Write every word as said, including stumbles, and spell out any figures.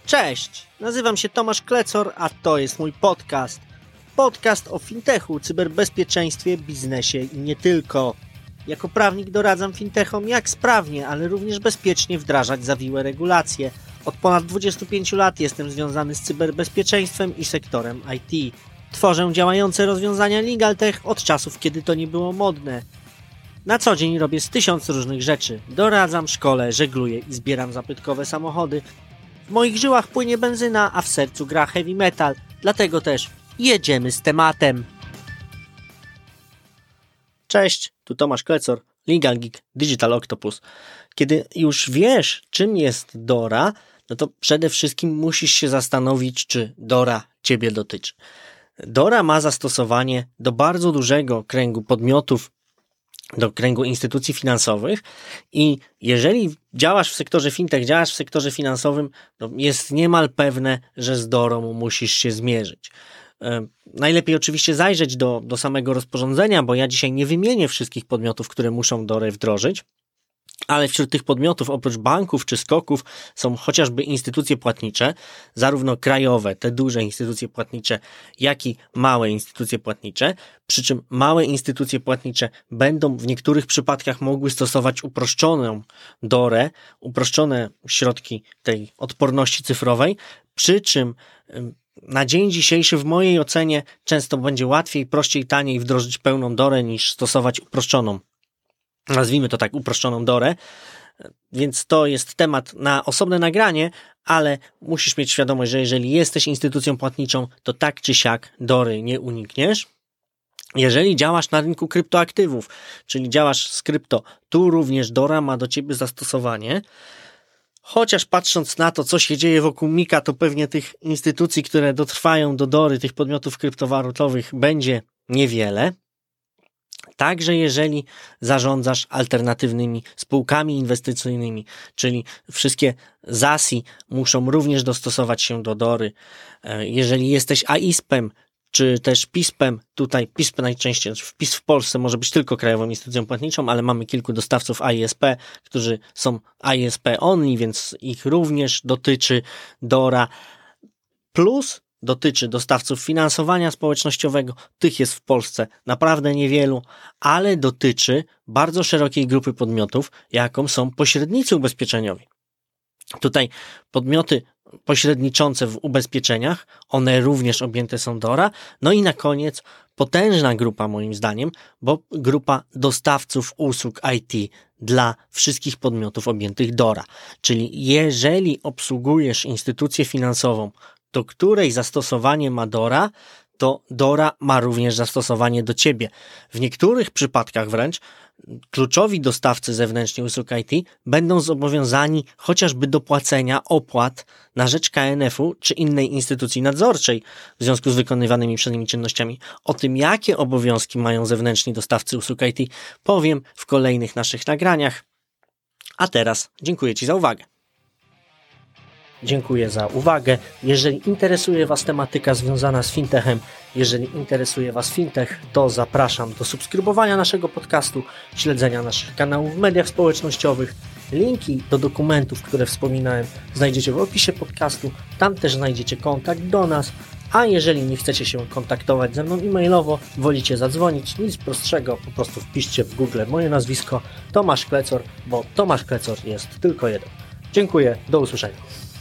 Cześć, nazywam się Tomasz Klecor, a to jest mój podcast. Podcast o fintechu, cyberbezpieczeństwie, biznesie i nie tylko. Jako prawnik doradzam fintechom, jak sprawnie, ale również bezpiecznie wdrażać zawiłe regulacje. Od ponad dwudziestu pięciu lat jestem związany z cyberbezpieczeństwem i sektorem I T. Tworzę działające rozwiązania LegalTech od czasów, kiedy to nie było modne. Na co dzień robię z tysiąc różnych rzeczy. Doradzam, szkolę, żegluję i zbieram zabytkowe samochody. W moich żyłach płynie benzyna, a w sercu gra heavy metal. Dlatego też jedziemy z tematem. Cześć, tu Tomasz Klecor, Legal Geek, Digital Octopus. Kiedy już wiesz, czym jest DORA, no to przede wszystkim musisz się zastanowić, czy DORA Ciebie dotyczy. DORA ma zastosowanie do bardzo dużego kręgu podmiotów, do kręgu instytucji finansowych i jeżeli działasz w sektorze fintech, działasz w sektorze finansowym, no jest niemal pewne, że z DORą musisz się zmierzyć. Yy, najlepiej oczywiście zajrzeć do, do samego rozporządzenia, bo ja dzisiaj nie wymienię wszystkich podmiotów, które muszą DORę wdrożyć, ale wśród tych podmiotów oprócz banków czy skoków są chociażby instytucje płatnicze, zarówno krajowe, te duże instytucje płatnicze, jak i małe instytucje płatnicze, przy czym małe instytucje płatnicze będą w niektórych przypadkach mogły stosować uproszczoną DORę, uproszczone środki tej odporności cyfrowej, przy czym na dzień dzisiejszy w mojej ocenie często będzie łatwiej, prościej, taniej wdrożyć pełną DORę niż stosować uproszczoną. Nazwijmy to tak, uproszczoną DORę, więc to jest temat na osobne nagranie, ale musisz mieć świadomość, że jeżeli jesteś instytucją płatniczą, to tak czy siak DORY nie unikniesz. Jeżeli działasz na rynku kryptoaktywów, czyli działasz z krypto, tu również DORA ma do Ciebie zastosowanie. Chociaż patrząc na to, co się dzieje wokół Mika, to pewnie tych instytucji, które dotrwają do DORY, tych podmiotów kryptowalutowych będzie niewiele. Także jeżeli zarządzasz alternatywnymi spółkami inwestycyjnymi, czyli wszystkie zasi muszą również dostosować się do DORY. Jeżeli jesteś A I S P-em, czy też P I S P-em, tutaj P I S P najczęściej, wpis w Polsce może być tylko krajową instytucją płatniczą, ale mamy kilku dostawców A I S P, którzy są A I S P only, więc ich również dotyczy DORA. Plus dotyczy dostawców finansowania społecznościowego, tych jest w Polsce naprawdę niewielu, ale dotyczy bardzo szerokiej grupy podmiotów, jaką są pośrednicy ubezpieczeniowi. Tutaj podmioty pośredniczące w ubezpieczeniach, one również objęte są DORA. No i na koniec potężna grupa moim zdaniem, bo grupa dostawców usług I T dla wszystkich podmiotów objętych DORA. Czyli jeżeli obsługujesz instytucję finansową, do której zastosowanie ma DORA, to DORA ma również zastosowanie do Ciebie. W niektórych przypadkach wręcz kluczowi dostawcy zewnętrzni usług I T będą zobowiązani chociażby do płacenia opłat na rzecz K N F u czy innej instytucji nadzorczej w związku z wykonywanymi przez nimi czynnościami. O tym, jakie obowiązki mają zewnętrzni dostawcy usług I T, powiem w kolejnych naszych nagraniach. A teraz dziękuję Ci za uwagę. Dziękuję za uwagę. Jeżeli interesuje Was tematyka związana z fintechem, jeżeli interesuje Was fintech, to zapraszam do subskrybowania naszego podcastu, śledzenia naszych kanałów w mediach społecznościowych. Linki do dokumentów, które wspominałem, znajdziecie w opisie podcastu. Tam też znajdziecie kontakt do nas. A jeżeli nie chcecie się kontaktować ze mną e-mailowo, wolicie zadzwonić, nic prostszego, po prostu wpiszcie w Google moje nazwisko Tomasz Klecor, bo Tomasz Klecor jest tylko jeden. Dziękuję, do usłyszenia.